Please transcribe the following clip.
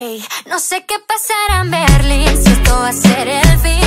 Ey, no sé qué pasará en Berlín, si esto va a ser el fin.